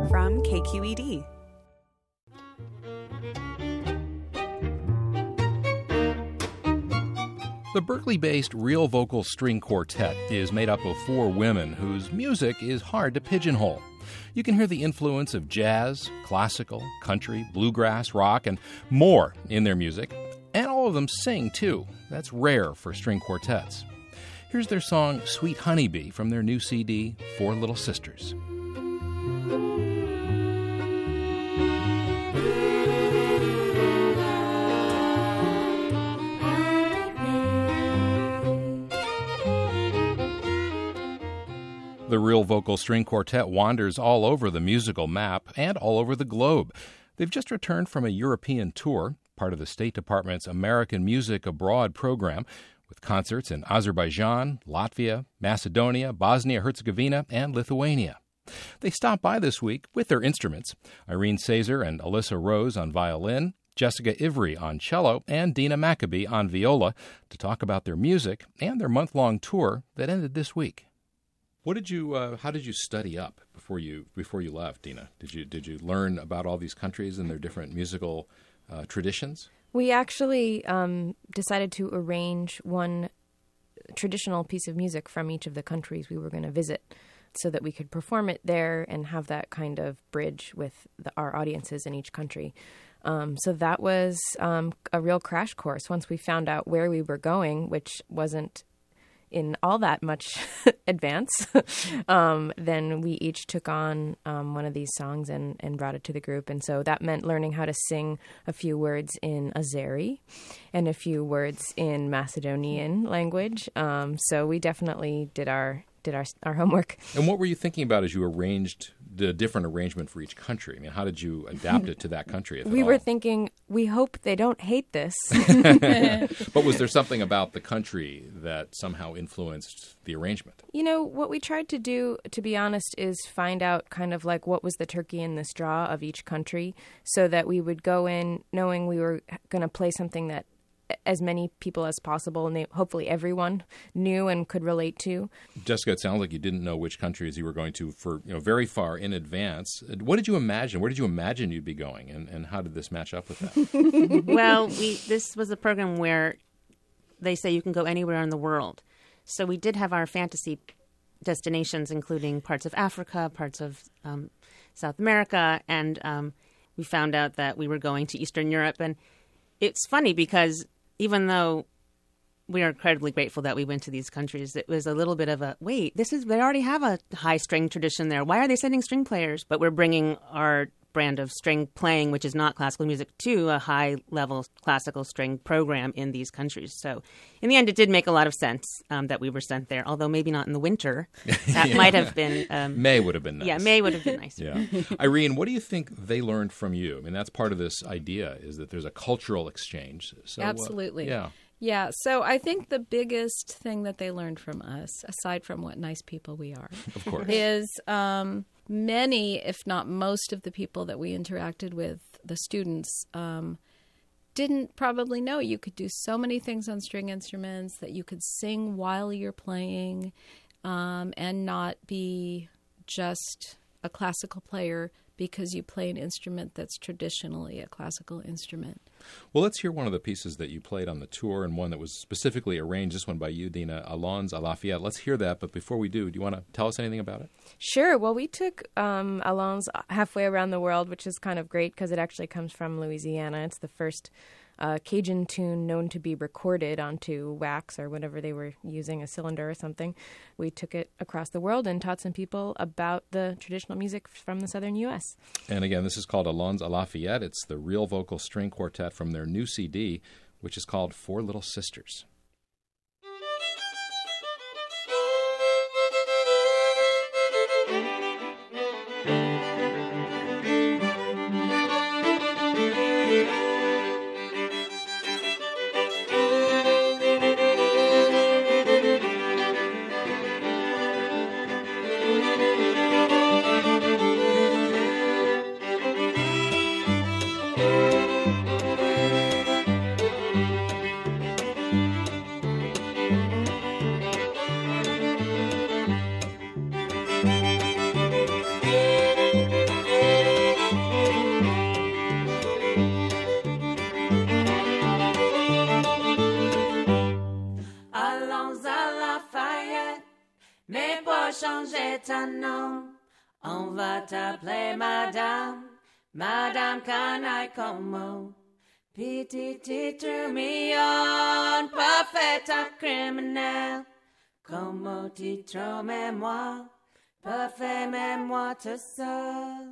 from KQED. The Berkeley-based Real Vocal String Quartet is made up of 4 women whose music is hard to pigeonhole. You can hear the influence of jazz, classical, country, bluegrass, rock, and more in their music. And all of them sing, too. That's rare for string quartets. Here's their song, Sweet Honeybee, from their new CD, Four Little Sisters. The Real Vocal String Quartet wanders all over the musical map and all over the globe. They've just returned from a European tour, part of the State Department's American Music Abroad program, with concerts in Azerbaijan, Latvia, Macedonia, Bosnia-Herzegovina, and Lithuania. They stopped by this week with their instruments, Irene Sazer and Alyssa Rose on violin, Jessica Ivry on cello, and Dina Maccabee on viola, to talk about their music and their month-long tour that ended this week. How did you study up before you left, Dina? Did you learn about all these countries and their different musical traditions? We actually decided to arrange one traditional piece of music from each of the countries we were going to visit so that we could perform it there and have that kind of bridge with our audiences in each country. So that was a real crash course. Once we found out where we were going, which wasn't in all that much advance, then we each took on one of these songs and brought it to the group. And so that meant learning how to sing a few words in Azeri and a few words in Macedonian language. So we definitely did our homework. And what were you thinking about as you arranged the different arrangement for each country? I mean, how did you adapt it to that country? We were thinking, we hope they don't hate this. But was there something about the country that somehow influenced the arrangement? You know, what we tried to do, to be honest, is find out kind of like what was the turkey in the straw of each country so that we would go in knowing we were going to play something that as many people as possible, and hopefully everyone knew and could relate to. Jessica, it sounds like you didn't know which countries you were going to for very far in advance. What did you imagine? Where did you imagine you'd be going, and how did this match up with that? Well, this was a program where they say you can go anywhere in the world. So we did have our fantasy destinations, including parts of Africa, parts of South America, and we found out that we were going to Eastern Europe. And it's funny because even though we are incredibly grateful that we went to these countries, it was a little bit of wait, they already have a high string tradition there. Why are they sending string players? But we're bringing our brand of string playing, which is not classical music, to a high-level classical string program in these countries. So in the end, it did make a lot of sense that we were sent there, although maybe not in the winter. That might have been... May would have been nice. Yeah, May would have been nice. Yeah. Irene, what do you think they learned from you? I mean, that's part of this idea, is that there's a cultural exchange. So, absolutely. Yeah. Yeah, so I think the biggest thing that they learned from us, aside from what nice people we are, of course, is many, if not most of the people that we interacted with, the students, didn't probably know you could do so many things on string instruments, that you could sing while you're playing, and not be just a classical player because you play an instrument that's traditionally a classical instrument. Well, let's hear one of the pieces that you played on the tour, and one that was specifically arranged, this one by you, Dina, Allons à la Fillette. Let's hear that, but before we do you want to tell us anything about it? Sure. Well, we took Allons halfway around the world, which is kind of great because it actually comes from Louisiana. It's the first Cajun tune known to be recorded onto wax or whatever they were using, a cylinder or something. We took it across the world and taught some people about the traditional music from the southern U.S. And again, this is called Allons à la Fillette. It's the Real Vocal String Quartet from their new CD, which is called Four Little Sisters. non. On va t'appeler madame, Madame Canaille como. Petit titre mignon, parfait à criminel. Como titre mémoire, parfait mémoire tout seul.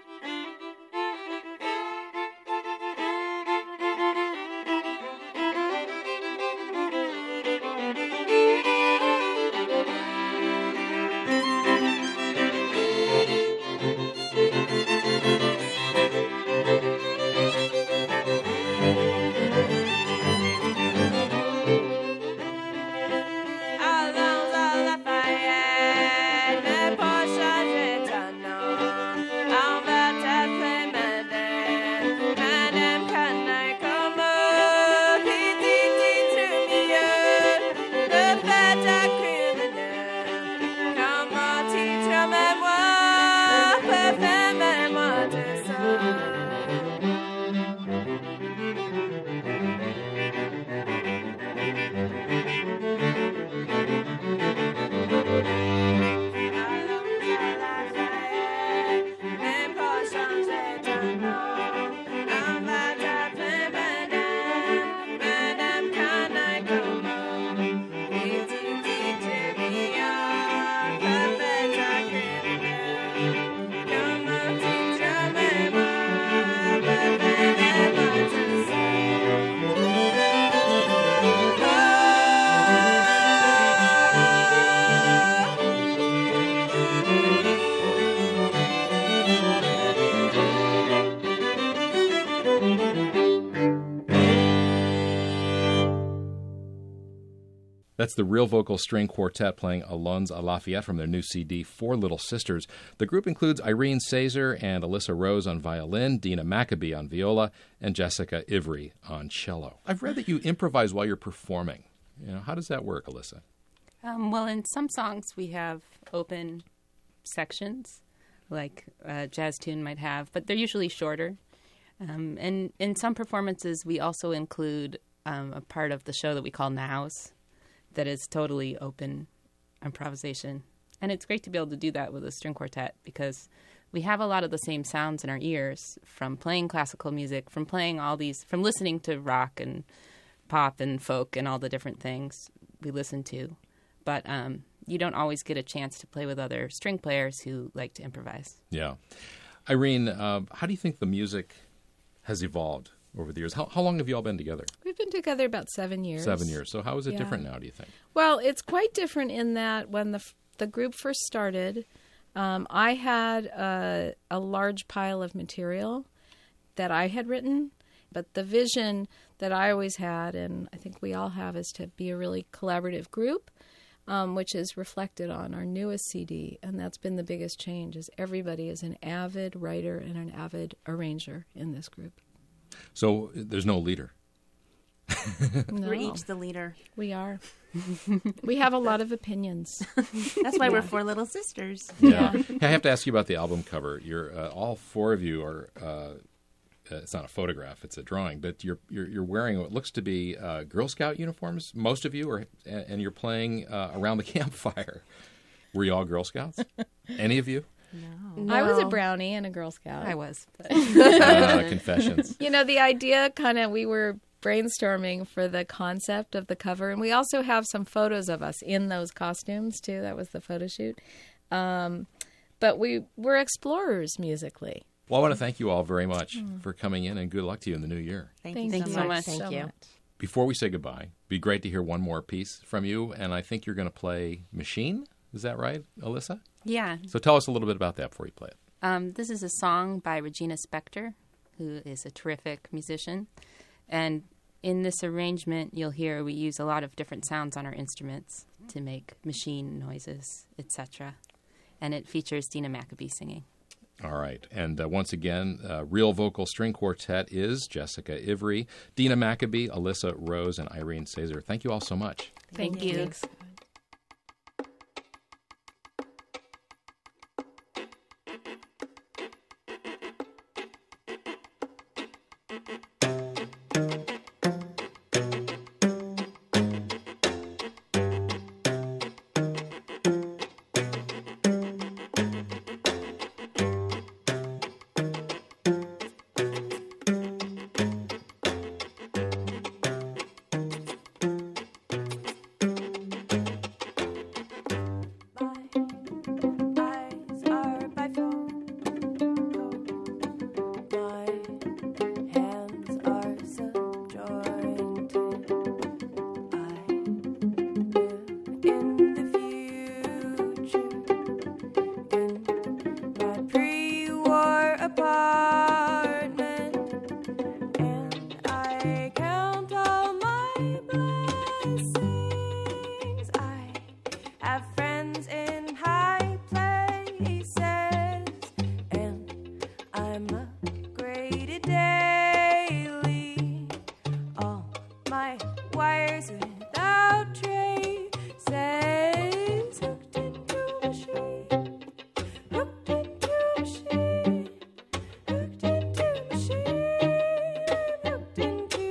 That's the Real Vocal String Quartet playing Allons à Lafayette from their new CD, Four Little Sisters. The group includes Irene Sazer and Alyssa Rose on violin, Dina Maccabee on viola, and Jessica Ivry on cello. I've read that you improvise while you're performing. How does that work, Alyssa? Well, in some songs we have open sections, like a jazz tune might have, but they're usually shorter. And in some performances we also include a part of the show that we call Nows, that is totally open improvisation. And it's great to be able to do that with a string quartet because we have a lot of the same sounds in our ears from playing classical music, from listening to rock and pop and folk and all the different things we listen to. But you don't always get a chance to play with other string players who like to improvise. Yeah. Irene, how do you think the music has evolved over the years? How long have you all been together? We've been together about 7 years. 7 years. So how is it different now, do you think? Well, it's quite different in that when the group first started, I had a large pile of material that I had written, but the vision that I always had, and I think we all have, is to be a really collaborative group, which is reflected on our newest CD, and that's been the biggest change, is everybody is an avid writer and an avid arranger in this group. So there's no leader. No, We're each the leader. we are. We have a lot of opinions. That's why we're Four Little Sisters. Yeah. I have to ask you about the album cover. You're all four of you are. It's not a photograph; it's a drawing. But you're wearing what looks to be Girl Scout uniforms. Most of you are, and you're playing around the campfire. Were you all Girl Scouts? Any of you? No. I was a brownie and a Girl Scout. I was. Confessions. The idea we were brainstorming for the concept of the cover, and we also have some photos of us in those costumes, too. That was the photo shoot. But we're explorers musically. Well, I want to thank you all very much for coming in, and good luck to you in the new year. Thank you you so much. Thank you. Before we say goodbye, it'd be great to hear one more piece from you, and I think you're going to play Machine. Is that right, Alyssa? Yeah. So tell us a little bit about that before you play it. This is a song by Regina Spektor, who is a terrific musician. And in this arrangement, you'll hear we use a lot of different sounds on our instruments to make machine noises, etc. And it features Dina Maccabee singing. All right. And once again, Real Vocal String Quartet is Jessica Ivry, Dina Maccabee, Alyssa Rose, and Irene Sazer. Thank you all so much. Thank you. Thanks. apartment, and I count all my blessings. I have friends in high places, and I'm upgraded daily. All my wires without traces hooked into a machine. Hooked into a machine. Hooked into a machine. Hooked into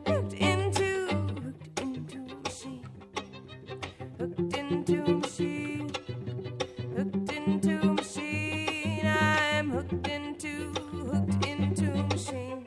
a machine. Hooked into a machine. Hooked into a machine. I'm hooked into a machine.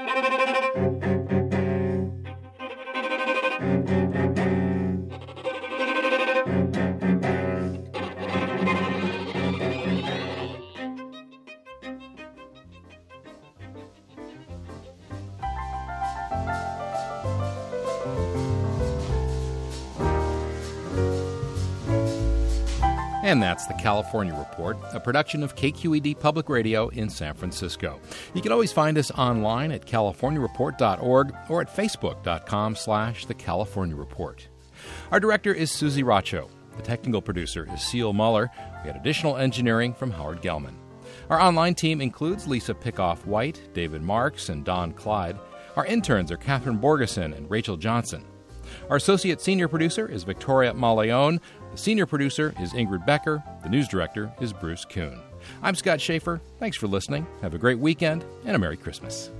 And that's the California Report, a production of KQED Public Radio in San Francisco. You can always find us online at californiareport.org or at facebook.com/The California Report. Our director is Susie Racho. The technical producer is Seal Muller. We had additional engineering from Howard Gelman. Our online team includes Lisa Pickoff-White, David Marks, and Don Clyde. Our interns are Catherine Borgeson and Rachel Johnson. Our associate senior producer is Victoria Maleone. The senior producer is Ingrid Becker. The news director is Bruce Kuhn. I'm Scott Schaefer. Thanks for listening. Have a great weekend and a Merry Christmas.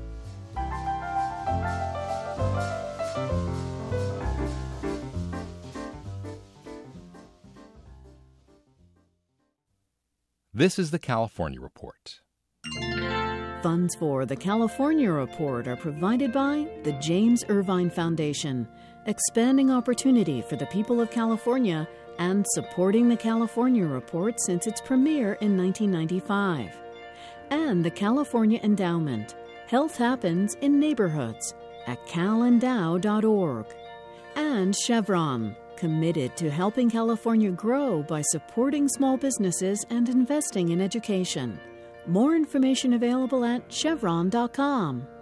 This is the California Report. Funds for the California Report are provided by the James Irvine Foundation, expanding opportunity for the people of California and supporting the California Report since its premiere in 1995. And the California Endowment. Health happens in neighborhoods at calendow.org. And Chevron, committed to helping California grow by supporting small businesses and investing in education. More information available at chevron.com.